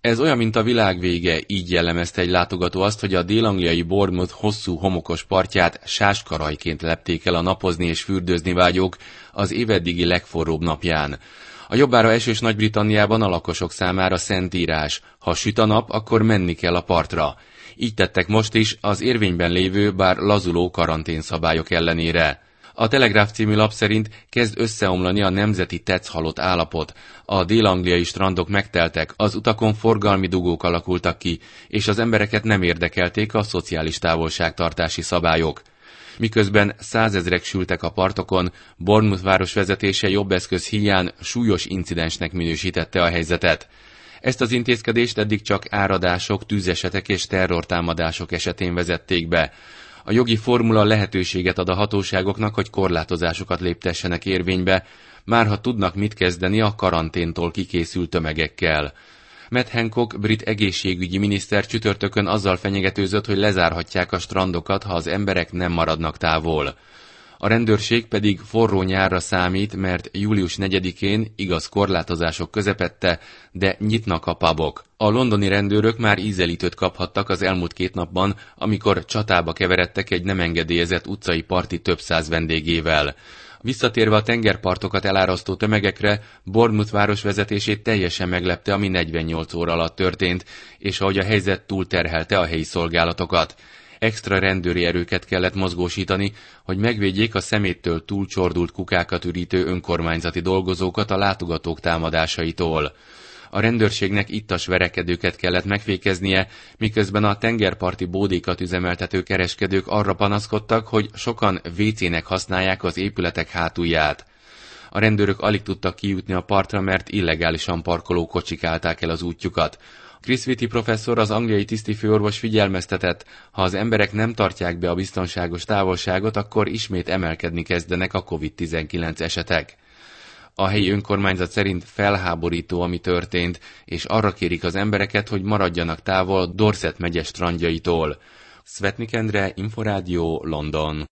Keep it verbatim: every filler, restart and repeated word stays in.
Ez olyan, mint a világ vége, így jellemezte egy látogató azt, hogy a dél-angliai Bournemouth hosszú homokos partját sáskarajként lepték el a napozni és fürdőzni vágyók az éveddigi legforróbb napján. A jobbára esős Nagy-Britanniában a lakosok számára szentírás, ha süt a nap, akkor menni kell a partra. Így tettek most is az érvényben lévő, bár lazuló karanténszabályok ellenére. A Telegraph című lap szerint kezd összeomlani a nemzeti tetszhalott állapot. A dél-angliai strandok megteltek, az utakon forgalmi dugók alakultak ki, és az embereket nem érdekelték a szociális távolságtartási szabályok. Miközben százezrek sültek a partokon, Bournemouth város vezetése jobb eszköz híján súlyos incidensnek minősítette a helyzetet. Ezt az intézkedést eddig csak áradások, tűzesetek és terrortámadások esetén vezették be. A jogi formula lehetőséget ad a hatóságoknak, hogy korlátozásokat léptessenek érvénybe, márha tudnak mit kezdeni a karanténtól kikészült tömegekkel. Matt Hancock, brit egészségügyi miniszter csütörtökön azzal fenyegetőzött, hogy lezárhatják a strandokat, ha az emberek nem maradnak távol. A rendőrség pedig forró nyárra számít, mert július negyedikén, igaz korlátozások közepette, de nyitnak a pubok. A londoni rendőrök már ízelítőt kaphattak az elmúlt két napban, amikor csatába keveredtek egy nem engedélyezett utcai parti több száz vendégével. Visszatérve a tengerpartokat elárasztó tömegekre, Bournemouth város vezetését teljesen meglepte, ami negyvennyolc óra alatt történt, és ahogy a helyzet túlterhelte a helyi szolgálatokat. Extra rendőri erőket kellett mozgósítani, hogy megvédjék a szeméttől túlcsordult kukákat ürítő önkormányzati dolgozókat a látogatók támadásaitól. A rendőrségnek ittas verekedőket kellett megfékeznie, miközben a tengerparti bódékat üzemeltető kereskedők arra panaszkodtak, hogy sokan vécének használják az épületek hátulját. A rendőrök alig tudtak kijutni a partra, mert illegálisan parkoló kocsik állták el az útjukat. Chris Whitty professzor, az angliai tisztifőorvos figyelmeztetett, ha az emberek nem tartják be a biztonságos távolságot, akkor ismét emelkedni kezdenek a kovid tizenkilenc esetek. A helyi önkormányzat szerint felháborító, ami történt, és arra kérik az embereket, hogy maradjanak távol Dorset megye strandjaitól. Svetnik Endre, Inforádió, London.